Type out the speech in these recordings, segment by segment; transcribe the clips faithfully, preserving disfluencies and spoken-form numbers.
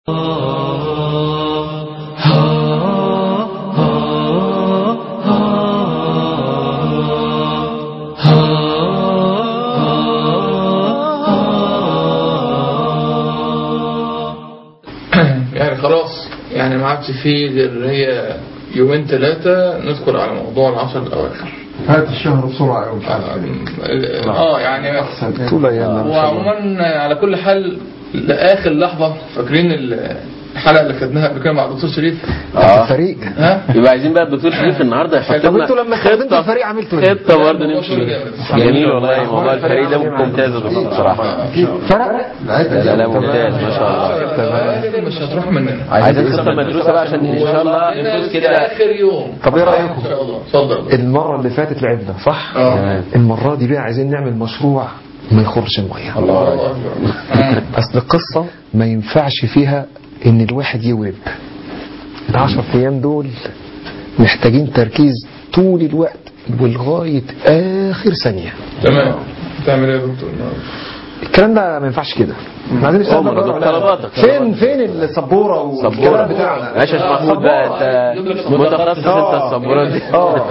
يعني خلاص يعني ما عادش فيه غير هي يومين ثلاثة ندخل على موضوع العشر الأواخر. هات الشهر بسرعة أو مش عارف اه يعني طول أيامنا. وعموما على كل حال لآخر لحظة فاكرين الحلقة اللي خدناها قبل كده مع الدكتور شريف اه الفريق ها يبقى عايزين بقى الدكتور شريف النهارده يحط لنا. طب انتوا لما استخدمتوا الفريق عملتوا ايه؟ خطة برضه نمشي جميل والله. موضوع الفريق ده ممتاز بصراحة. فرق؟ لا لا ممتاز ما شاء الله. تمام مش هتروح مننا. عايزين خطة مدروسة بقى عشان ان شاء الله ندوس كده آخر يوم. طب ايه رأيكم؟ إن شاء الله. اتفضل. المرة اللي فاتت لعبنا صح؟ اه. المرة دي بقى عايزين نعمل مشروع ما يخرش المية. الله أكبر. أصل القصة ما ينفعش فيها إن الواحد يورب. العشر أيام دول محتاجين تركيز طول الوقت ولغاية آخر ثانية. تمام. تعمل ايه يا دكتور؟ الكلام ده ما ينفعش كده. احنا عايزين نشتغل عمر، بره. طلباتك. فين فين السبورة والكلام بتاعنا؟ ماشي يا محمود بقى انت متخصص انت السبورة دي. اه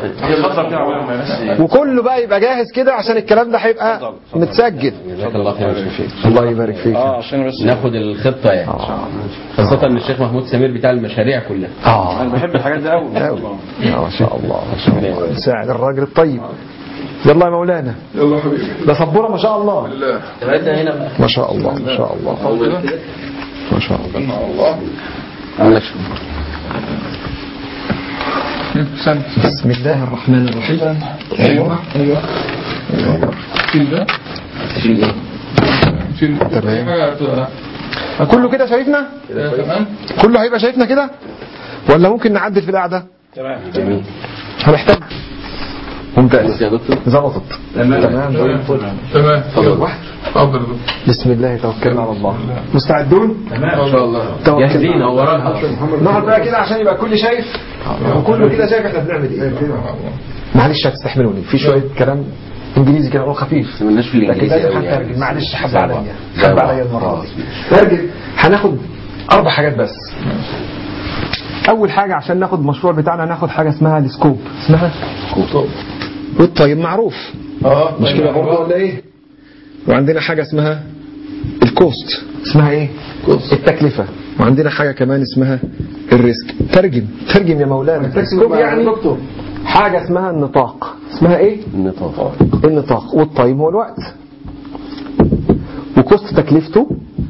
وكله بقى يبقى جاهز كده عشان الكلام ده هيبقى متسجل. جزاك الله خير يا شيخ. الله يبارك فيك. اه عشان بس ناخد الخطة يعني. خاصة ان الشيخ محمود سمير بتاع المشاريع كلها. اه انا بحب الحاجات دي قوي. ما شاء الله ما شاء الله. ساعد الراجل الطيب. يلا يا مولانا. يلا حبيبي. ده سبورة ما شاء الله. بالله. ثلاثة هنا بقى. ما شاء الله ما شاء الله ما شاء الله. الله. الله. بسم الله الرحمن الرحيم. ايوه ايوه شيل ده شيل ايه؟ شيل تمام. حاجة كله كده شايفنا؟ تمام. كله هيبقى شايفنا كده ولا ممكن نعدل في القعدة؟ تمام. جميل. هنحتاج ممتاز. يا دكتور. ظبطت. تمام زي الفل. تمام. اتفضل. اتفضل يا دكتور. بسم الله توكلنا على الله. مستعدون؟ تمام ان شاء الله. جاهزين هو ورانا. نقعد بقى كده عشان يبقى الكل شايف وكله كده شايف احنا بنعمل ايه. معلش هتستحملوني في شويه كلام انجليزي كده هو خفيف مالناش في لكن الانجليزي لازم قوي يعني. هترجم. معلش حب زي بعض. عليا زي حب بعض. عليا المره دي ترجم. هناخد اربع حاجات بس. اول حاجه عشان ناخد المشروع بتاعنا ناخد حاجه اسمها السكوب. اسمها سكوب. والطيب معروف اه مش كده برضه ولا ايه؟ وعندنا حاجه اسمها الكوست. اسمها ايه؟ كوست. التكلفه. وعندنا حاجه كمان اسمها الريسك. ترجم ترجم يا مولانا. السكوب يعني دكتور حاجه اسمها النطاق. اسمها ايه؟ النطاق. النطاق. والطيب هو الوقت. وكوست تكلفته.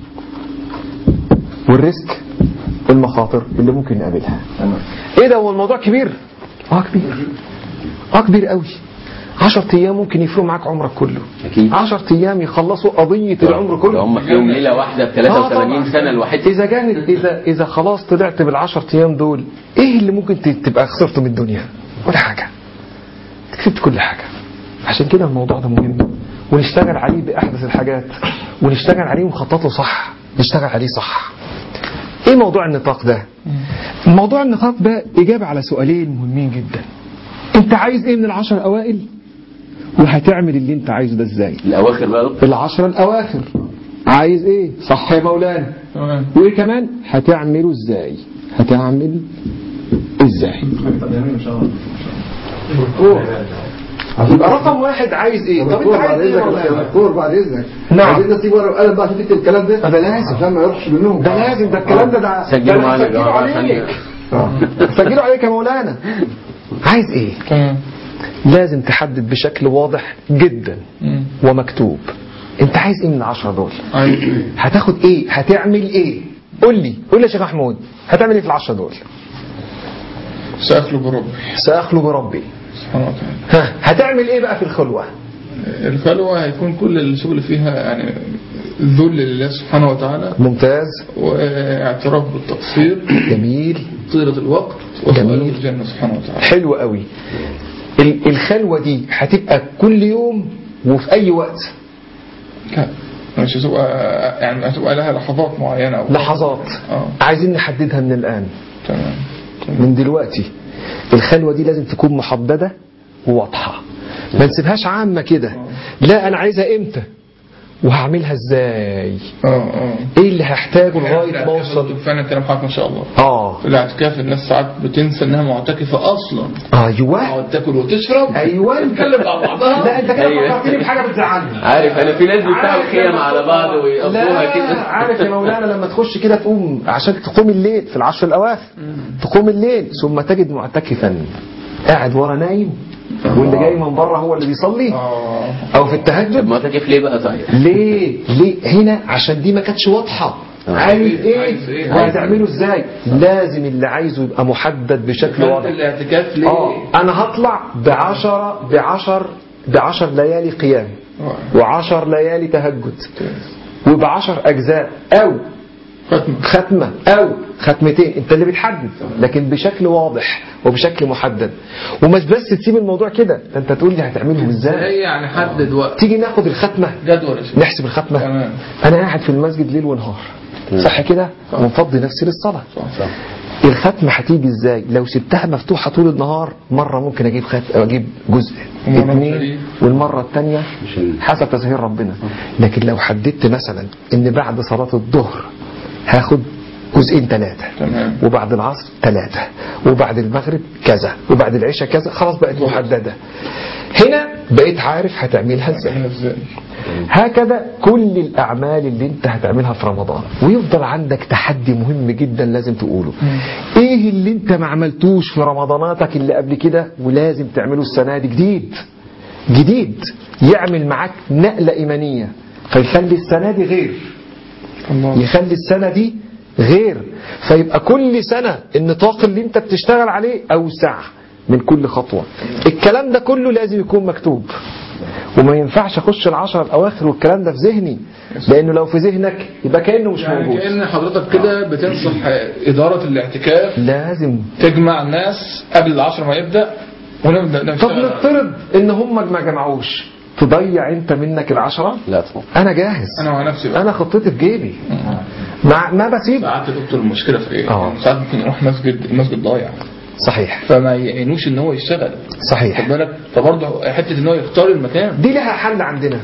والريسك المخاطر اللي ممكن نقابلها. ايه ده هو الموضوع كبير؟ اه كبير. اه كبير قوي. عشر ايام ممكن يفرقوا معاك عمرك كله. اكيد. عشر ايام يخلصوا قضية العمر كله. هم في يوم ليلة واحدة ب ثلاثة وثمانين سنة الواحد. اذا كان اذا اذا خلاص طلعت بالعشر ايام دول ايه اللي ممكن تبقى خسرته من الدنيا؟ ولا حاجة. كسبت كل حاجة. عشان كده الموضوع ده مهم ونشتغل عليه بأحدث الحاجات ونشتغل عليه ونخطط له صح. نشتغل عليه صح. ايه موضوع النطاق ده؟ موضوع النطاق ده اجابة على سؤالين مهمين جدا. انت عايز ايه من العشر الاوائل وهتعمل اللي انت عايزه ده ازاي؟ الأواخر بقى. العشر الاواخر عايز ايه؟ صح يا مولانا. تمام. وايه كمان؟ هتعمله ازاي؟ هتعمل ازاي؟ يبقى رقم واحد عايز ايه؟ طب انت عايز ايه يا مولانا؟ دكتور بعد اذنك نعم. عايزين نسيب ورقه وقلم بقى عشان تكتب الكلام ده. ده لازم. عشان ما يروحش منهم. ده لازم. ده الكلام ده ده سجلوا ده معانا يا سجلوا جماعة عليك. عشان- سجلوا عليك يا مولانا. عايز ايه؟ تمام. لازم تحدد بشكل واضح جدا مم. ومكتوب. انت عايز ايه من العشرة دول؟ عايز ايه؟ هتاخد ايه؟ هتعمل ايه؟ قول لي قول لي يا شيخ محمود هتعمل ايه في العشرة دول؟ سأخلو بربي سأخلو بربي. سبحانه وتعالى. ها هتعمل ايه بقى في الخلوة؟ الخلوة هيكون كل الشغل فيها يعني ذل لله سبحانه وتعالى ممتاز. واعتراف بالتقصير. جميل. طيلة الوقت جميل. وسؤال الجنة سبحانه وتعالى. حلو قوي. ال- الخلوة دي هتبقى كل يوم وفي اي وقت؟ لا مش هتبقى يعني هتبقى لها لحظات معينة أو لحظات. اه عايزين نحددها من الآن تمام. من دلوقتي. الخلوة دي لازم تكون محددة وواضحة. ما نسيبهاش عامة كده. لا أنا عايزها إمتى وهعملها ازاي؟ اه اه ايه اللي هحتاجه لغايه ما اوصل؟ فعلا كلام حضرتك ما شاء الله. اه في الاعتكاف الناس ساعات بتنسى انها معتكفه اصلا. ايوه تقعد تاكل وتشرب. ايوه تتكلم مع بعضها. لا انت كده أيوة. فكرتني بحاجه بتزعلني. عارف انا في ناس بتاعوا عارف خيم لما على بعض ويقضوها لا كده. عارف يا مولانا لما تخش كده تقوم عشان تقوم الليل في العشر الاواخر تقوم الليل ثم تجد معتكفا قاعد ورا نايم واللي جاي من بره هو اللي بيصلي اه او في التهجد. معتكف ليه بقى صحيح؟ ليه ليه هنا؟ عشان دي ما كانتش واضحه. عايز عايز ايه إيه؟ وهتعمله ازاي؟ لازم اللي عايزه يبقى محدد بشكل واضح. الاعتكاف ليه؟ اه انا هطلع بعشرة بعشر بعشر ليالي قيام وعشر ليالي تهجد وبعشر اجزاء او ختمة ختمة او ختمتين، انت اللي بتحدد لكن بشكل واضح وبشكل محدد. ومش بس تسيب الموضوع كده، ده انت تقول لي هتعملهم ازاي. ازاي يعني حدد وقت تيجي ناخد الختمة جدول يا شيخ. نحسب الختمة. تمام. انا قاعد في المسجد ليل ونهار صح كده ومفضي نفسي للصلاة. صح. الختمة هتيجي ازاي؟ لو سبتها مفتوحة طول النهار مرة ممكن اجيب خت... اجيب جزء اثنين والمرة الثانية حسب تسهيل ربنا. لكن لو حددت مثلا ان بعد صلاة الظهر هاخد جزئين ثلاثة تمام. وبعد العصر ثلاثة وبعد المغرب كذا وبعد العشاء كذا، خلاص بقت محددة. هنا بقيت عارف هتعملها ازاي. ازاي. هكذا كل الأعمال اللي انت هتعملها في رمضان، ويفضل عندك تحدي مهم جدا لازم تقوله. ايه اللي انت ما عملتوش في رمضاناتك اللي قبل كده ولازم تعمله السنة دي جديد جديد يعمل معاك نقلة إيمانية فيخلي السنة دي غير الله. يخلي السنة دي غير فيبقى كل سنة النطاق اللي انت بتشتغل عليه أوسع من كل خطوة. الكلام ده كله لازم يكون مكتوب وما ينفعش اخش العشر الاواخر والكلام ده في ذهني، لانه لو في ذهنك يبقى كانه مش يعني موجود. كأن حضرتك كده بتنصح إدارة الاعتكاف لازم تجمع الناس قبل العشر ما يبدأ ونبدأ طب نشتغل. نفترض ان هم ما جمعوش، تضيع انت منك العشرة؟ لا طبعا. انا جاهز، أنا مع نفسي بقى. انا خطتي في جيبي مع ما بسيب. ساعات يا دكتور المشكلة في إيه؟ آه. يعني ساعات ممكن يروح مسجد المسجد ضايع صحيح فما يعينوش إن هو يشتغل. صحيح. خد بالك فبرضه حتة إن هو يختار المكان دي لها حل عندنا.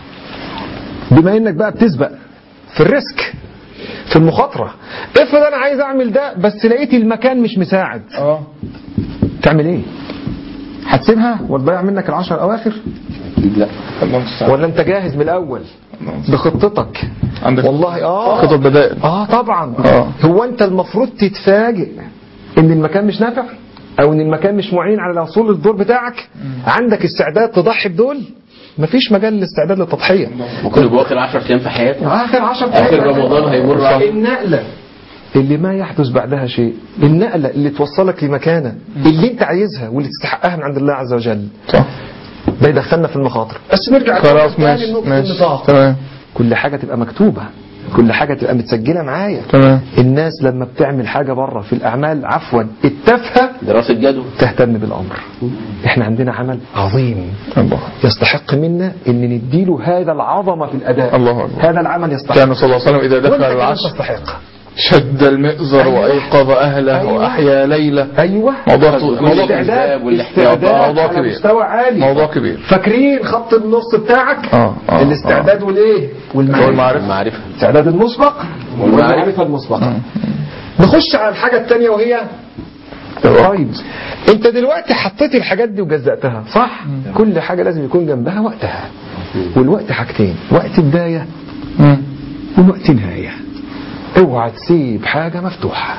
بما انك بقى بتسبق في الريسك في المخاطرة، افرض انا عايز اعمل ده بس لقيت المكان مش مساعد، اه تعمل ايه؟ هتسيبها وتضيع منك العشر اواخر؟ لا الله المستعان. ولا انت جاهز من الاول بخطتك؟ عندك والله اه خطط بدائل. اه طبعا. آه. هو انت المفروض تتفاجئ ان المكان مش نافع او ان المكان مش معين على الوصول للدور بتاعك؟ عندك استعداد تضحي بدول؟ مفيش مجال للاستعداد للتضحية. ممكن يبقى اخر عشر ايام في حياته، اخر عشر اخر رمضان هيمر عليه. النقلة اللي ما يحدث بعدها شيء، النقلة اللي توصلك لمكانة اللي انت عايزها واللي تستحقها من عند الله عز وجل. صح. ده يدخلنا في المخاطر. بس نرجع خلاص تاني ماشي لنقطة ماشي النطاق. تمام كل حاجة تبقى مكتوبة، كل حاجة تبقى متسجلة معايا. تمام. الناس لما بتعمل حاجة بره في الأعمال عفوا التافهة دراسة جدوى تهتم بالأمر. احنا عندنا عمل عظيم الله يستحق منا ان نديله هذا العظمة في الأداء. الله أكبر. هذا العمل يستحق. كان صلى الله عليه وسلم إذا وانت دخل كمان العصر تستحق. شد المئزر أيوة. وأيقظ أهله أيوة. وأحيا ليلة. ايوه موضوع موضوع استعداد والاحتياطات. استعداد موضوع على كبير. مستوى عالي. موضوع كبير. فاكرين خط النص بتاعك؟ آه. آه. الاستعداد والايه والمعرفة. والمعرفة. المعرفة الاستعداد المسبق والمعرفة المسبقة. نخش على الحاجة الثانية وهي القيد. انت دلوقتي حطيت الحاجات دي وجزأتها صح؟ كل حاجة لازم يكون جنبها وقتها، والوقت حاجتين، وقت بداية مم. ووقت نهاية. اوعى تسيب حاجة مفتوحة.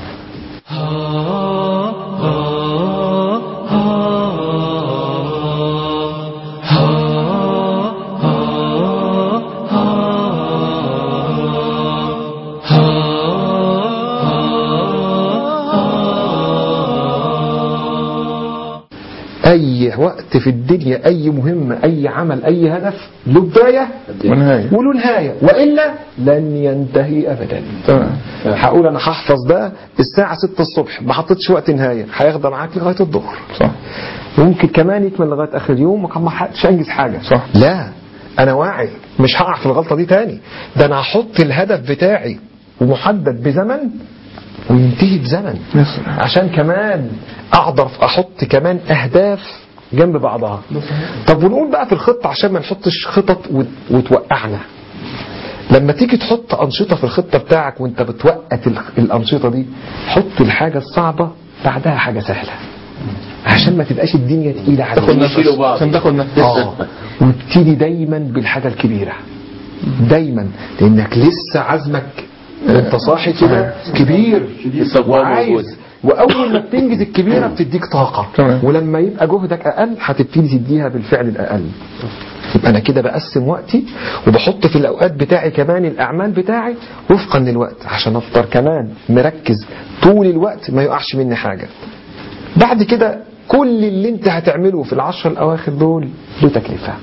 أي وقت في الدنيا، أي مهمة، أي عمل، أي هدف له بداية ونهاية. وله نهاية، وإلا لن ينتهي أبدا. تمام. هقول أنا هحفظ ده الساعة ستة الصبح ما حطيتش وقت نهاية، هياخد معاك لغاية الظهر. صح. ممكن كمان يكمل لغاية آخر يوم وما حدش أنجز حاجة. صح. لا أنا واعي مش هقع في الغلطة دي تاني، ده أنا هحط الهدف بتاعي ومحدد بزمن وينتهي بزمن عشان كمان أقدر أحط كمان أهداف جنب بعضها. طب ونقول بقى في الخطة عشان ما نحطش خطط وت- وتوقعنا. لما تيجي تحط أنشطة في الخطة بتاعك وانت بتوقت الأنشطة دي، حط الحاجة الصعبة بعدها حاجة سهلة عشان ما تبقاش الدنيا تقيلة عليك. تاخد نفس عشان تاخد نفس اه وتبتدي دايما بالحاجة الكبيرة دايما، لانك لسه عزمك وانت صاحي كده كبير وعايز، واول ما بتنجز الكبيرة بتديك طاقة، ولما يبقى جهدك اقل هتبتدي تديها بالفعل الاقل. يبقى انا كده بقسم وقتي وبحط في الاوقات بتاعي كمان الاعمال بتاعي وفقا للوقت عشان افضل كمان مركز طول الوقت ما يقعش مني حاجة. بعد كده كل اللي انت هتعمله في العشر الاواخر دول له تكلفة،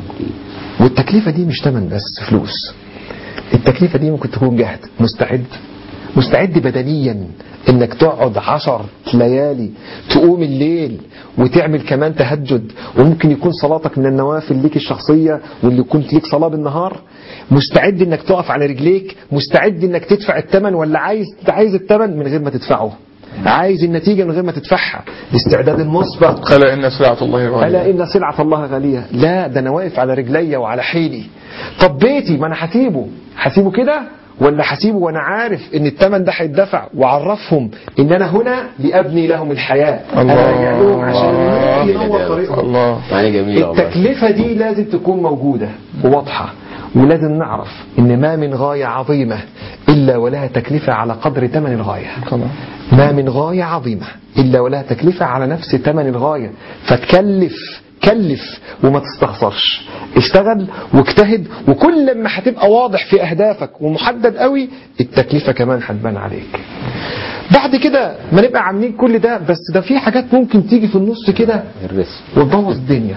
والتكلفة دي مش تمن بس فلوس، التكلفة دي ممكن تكون جهد، مستعد مستعد بدنيا انك تقعد عشر ليالي تقوم الليل وتعمل كمان تهجد، وممكن يكون صلاتك من النوافل ليك الشخصية واللي كنت ليك صلاة بالنهار، مستعد انك تقف على رجليك، مستعد انك تدفع الثمن، ولا عايز عايز الثمن من غير ما تدفعه، عايز النتيجة من غير ما تدفعها، الاستعداد المسبق. ألا إن سلعة الله غالية، ألا إن سلعة الله غالية. لا ده أنا واقف على رجلي وعلى حيلي. طب بيتي ما أنا هسيبه هسيبه كده ولا هسيبه وأنا عارف إن الثمن ده هيدفع، وعرفهم إن أنا هنا لأبني لهم الحياة، أنا راجع لهم عشان ينور طريقهم. الله جميل. التكلفة دي لازم تكون موجودة وواضحة، ولازم نعرف إن ما من غاية عظيمة إلا ولها تكلفة على قدر ثمن الغاية. ما من غاية عظيمة إلا ولها تكلفة على نفس ثمن الغاية، فتكلف كلف وما تستخسرش، اشتغل واجتهد، وكل ما هتبقى واضح في أهدافك ومحدد قوي التكلفة كمان هتبان عليك. بعد كده ما نبقى عاملين كل ده، بس ده في حاجات ممكن تيجي في النص كده وتبوظ الدنيا.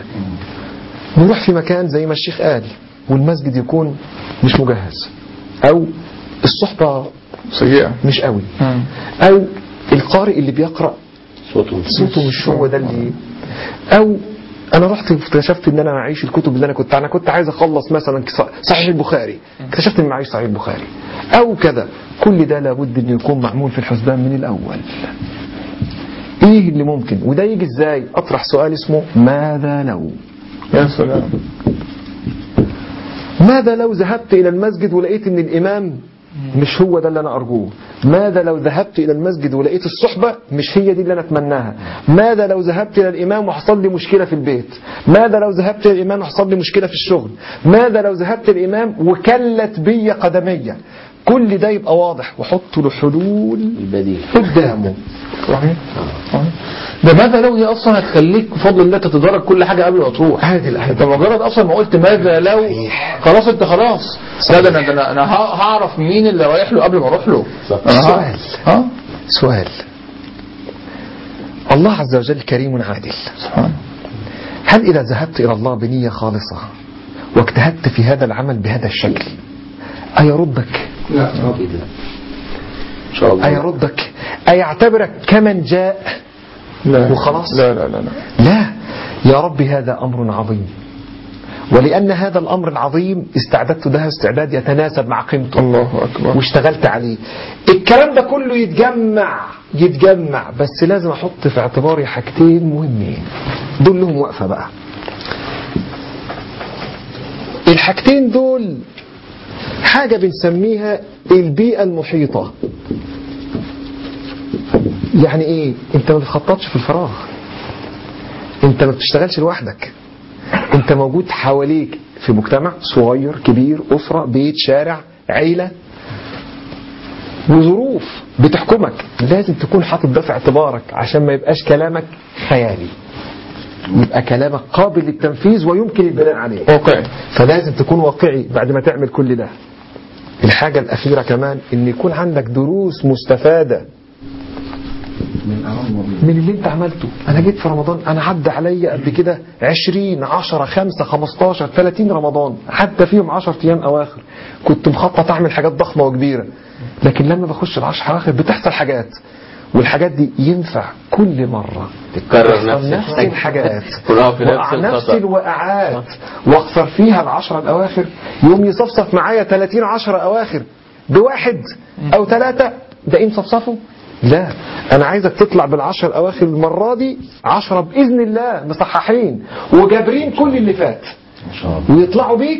نروح في مكان زي ما الشيخ قال والمسجد يكون مش مجهز، أو الصحبة سيئة مش قوي، أو القارئ اللي بيقرأ صوته صوته مش هو ده اللي، أو أنا رحت اكتشفت إن أنا معيش الكتب اللي أنا كنت أنا كنت عايز أخلص مثلا صحيح البخاري، اكتشفت إن معيش صحيح البخاري أو كذا. كل ده لابد إنه يكون معمول في الحسبان من الأول. إيه اللي ممكن وده يجي إزاي؟ أطرح سؤال اسمه ماذا لو. يا سلام. ماذا لو ذهبت إلى المسجد ولقيت إن الإمام مش هو ده اللي أنا أرجوه؟ ماذا لو ذهبت إلى المسجد ولقيت الصحبة مش هي دي اللي أنا أتمناها؟ ماذا لو ذهبت إلى الإمام وحصل لي مشكلة في البيت؟ ماذا لو ذهبت إلى الإمام وحصل لي مشكلة في الشغل؟ ماذا لو ذهبت الإمام وكلت بي قدمية؟ كل ده يبقى واضح وحط له حلول البديل قدامه. صحيح. ده ماذا لو دي اصلا هتخليك بفضل الله تتدرج كل حاجه قبل ما تروح. هذه الأهداف. انت مجرد اصلا ما قلت ماذا لو خلاص انت خلاص. لا ده انا ده انا هعرف مين اللي رايح له قبل ما اروح له. سؤال ها سؤال الله عز وجل كريم عادل سبحانه. هل إذا ذهبت إلى الله بنية خالصة واجتهدت في هذا العمل بهذا الشكل أيردك؟ لا إن شاء الله. أيردك؟ أيعتبرك كمن جاء لا وخلاص؟ لا لا لا لا لا يا رب هذا أمر عظيم، ولأن هذا الأمر العظيم استعددت له استعداد يتناسب مع قيمته. الله أكبر. واشتغلت عليه. الكلام ده كله يتجمع يتجمع بس لازم أحط في اعتباري حاجتين مهمين دول لهم وقفة بقى. الحاجتين دول حاجة بنسميها البيئة المحيطة. يعني ايه؟ انت ما بتخططش في الفراغ، انت ما بتشتغلش لوحدك، انت موجود حواليك في مجتمع صغير كبير، أسرة، بيت، شارع، عيلة، وظروف بتحكمك. لازم تكون حاطط ده في اعتبارك عشان ما يبقاش كلامك خيالي، يبقى كلامك قابل للتنفيذ ويمكن البناء عليه واقعي. فلازم تكون واقعي بعد ما تعمل كل ده. الحاجة الأخيرة كمان إن يكون عندك دروس مستفادة من اللي انت عملته. انا جيت في رمضان انا عدى عليا قبل كده عشرين عشرة خمسة خمستاشر ثلاثين رمضان، حتى فيهم عشر ايام اواخر كنت مخطط اعمل حاجات ضخمة وكبيرة، لكن لما بخش العشر اواخر بتحصل حاجات، والحاجات دي ينفع كل مرة تتكرر نفس, نفس الحاجات وقع نفس الوقعات واخسر فيها العشرة الاواخر. يوم يصفصف معايا ثلاثين عشرة اواخر بواحد او ثلاثة، ده ايه مصفصفه؟ لا انا عايزك تطلع بالعشر اواخر المرة دي عشرة باذن الله مصححين وجابرين كل اللي فات، ويطلعوا بيك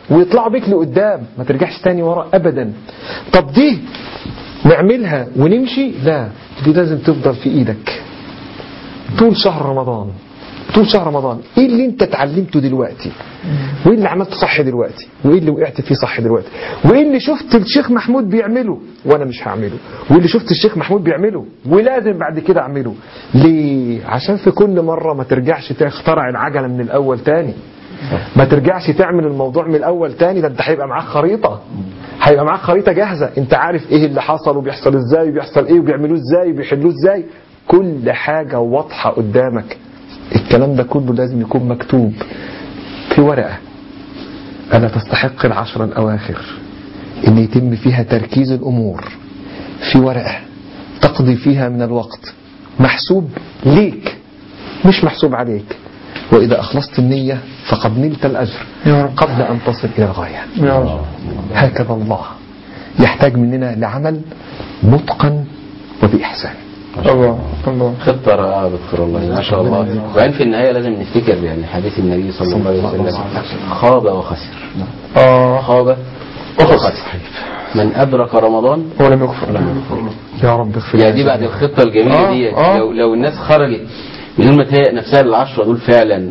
ويطلعوا بيك لقدام، ما ترجعش تاني ورا ابدا. طب دي نعملها ونمشي؟ لا، دي لازم تفضل في ايدك طول شهر رمضان. طول شهر رمضان ايه اللي انت اتعلمته دلوقتي، وايه اللي عملته صح دلوقتي، وايه اللي وقعت فيه صح دلوقتي، وايه اللي شفت الشيخ محمود بيعمله وانا مش هعمله، وايه اللي شفت الشيخ محمود بيعمله ولازم بعد كده اعمله. ليه؟ عشان في كل مرة ما ترجعش تخترع العجلة من الاول تاني، ما ترجعش تعمل الموضوع من الاول تاني. ده انت هيبقى معاك خريطة، هيبقى معاك خريطة جاهزة، انت عارف ايه اللي حصل وبيحصل ازاي وبيحصل ايه وبيعملوه ازاي وبيحلوه ازاي، كل حاجة واضحة قدامك. الكلام ده كله لازم يكون مكتوب في ورقة. ألا تستحق العشر الأواخر إن يتم فيها تركيز الأمور في ورقة تقضي فيها من الوقت محسوب ليك مش محسوب عليك، وإذا أخلصت النية فقد نلت الأجر قبل أن تصل إلى الغاية. هكذا الله يحتاج مننا لعمل متقن وبإحسان. الله الله خطة رائعة دكتور والله ما شاء الله. وبعدين في النهاية لازم نفتكر يعني حديث النبي صلى الله عليه وسلم، خاب وخسر. آه خاب وخسر من أدرك رمضان ولم يكفر له. يا رب اغفر. يعني دي بعد الخطة الجميلة آه دي آه. لو لو الناس خرجت بدون ما تهيئ نفسها للعشرة دول فعلا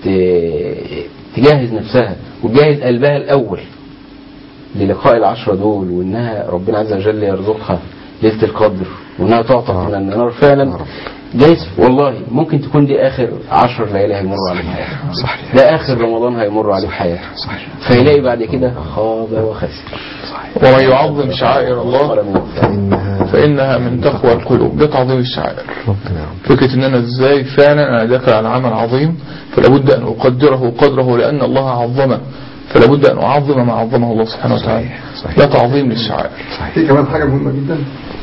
وتجهز نفسها وتجهز قلبها الأول للقاء العشرة دول، وإنها ربنا عز وجل يرزقها ليلة القدر وإنها تعطى من النار فعلا، جايز والله ممكن تكون دي آخر عشر ليالي هيمروا عليه حياة، ده آخر رمضان هيمر عليه حياة، فيلاقي بعد كده خاب وخسر. ومن يعظم شعائر الله فإنها من تقوى القلوب. ده تعظيم الشعائر. فكرة إن أنا إزاي فعلا أنا داخل على عمل عظيم فلابد أن أقدره قدره لأن الله عظمه، فلابد أن أعظم ما عظمه الله سبحانه وتعالى. ده تعظيم للشعائر. في كمان حاجة مهمة جدا،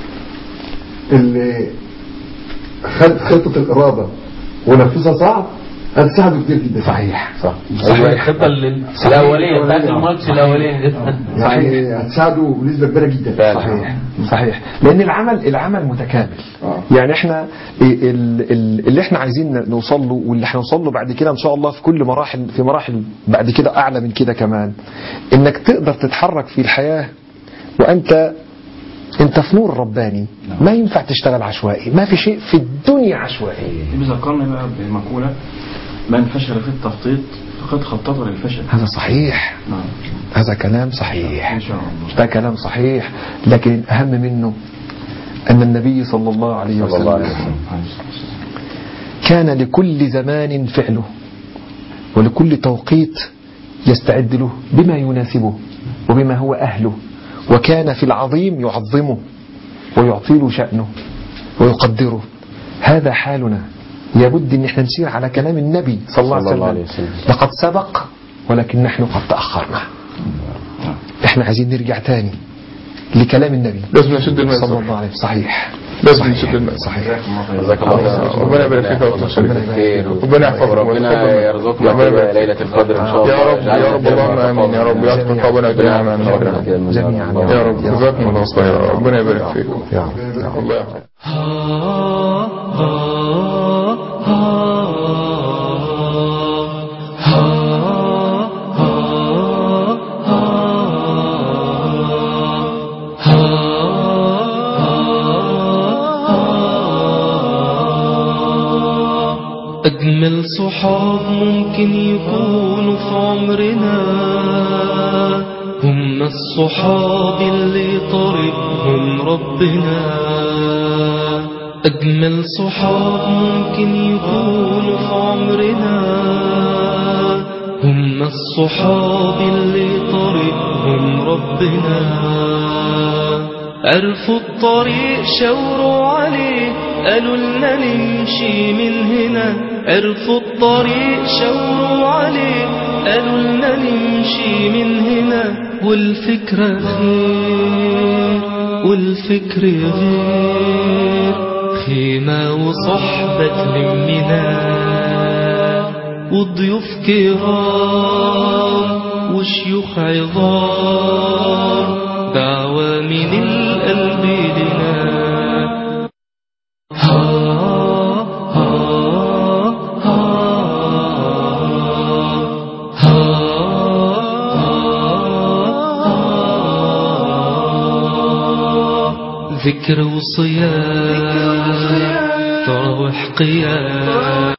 اللي خد خطة الإرادة ونفذها صعب هتساعده كتير جدا. صحيح صح. أيوة الخطة الأولية بتاعت الماتش الأولية يعني هتساعده بنسبة كبيرة جدا. صحيح صحيح. لأن العمل العمل متكامل. آه. يعني احنا اللي احنا عايزين نوصل له واللي هنوصل له بعد كده ان شاء الله في كل مراحل في مراحل بعد كده اعلى من كده كمان، انك تقدر تتحرك في الحياة وانت انت في نور رباني. ما ينفع تشتغل عشوائي، ما في شيء في الدنيا عشوائي. بذكرنا بقى بمقولة من فشل في التخطيط فقد خطط للفشل. هذا صحيح. نعم. هذا كلام صحيح إن شاء الله. ده كلام صحيح، لكن الأهم منه أن النبي صلى الله عليه وسلم كان لكل زمان فعله ولكل توقيت يستعد له بما يناسبه وبما هو أهله، وكان في العظيم يعظمه ويعطيله شأنه ويقدره. هذا حالنا، يبد ان احنا نسير على كلام النبي صلى الله عليه وسلم, عليه وسلم. لقد سبق ولكن نحن قد تأخرنا. احنا عايزين نرجع تاني لكلام النبي، لازم نشد الماء صلى الله عليه وسلم. صحيح لازم نشد الماء. صحيح. جزاك الله. ربنا يبارك فيك ويبارك ربنا يحفظك وربنا يرزقنا ليلة القدر ان شاء الله. يا رب يا رب اللهم امين يا رب. يا ربنا يجعلنا من جميعا يا رب. جزاكم الله خيرا. ربنا يبارك فيكم. يا رب. الله يحفظك. أجمل صحاب ممكن يكونوا في عمرنا هم الصحاب اللي طريقهم ربنا. أجمل صحاب ممكن يكونوا في عمرنا هم الصحاب اللي طريقهم ربنا. عرفوا الطريق شاوروا عليه قالوا لنا نمشي من هنا. عرفوا الطريق شاوروا عليه قالوا لنا نمشي من هنا. والفكرة خير والفكر غير، خيمة وصحبة تلمنا وضيوف كرام وشيوخ عظام دعوة من القلب لنا. ذكر وصيام تراوح قيام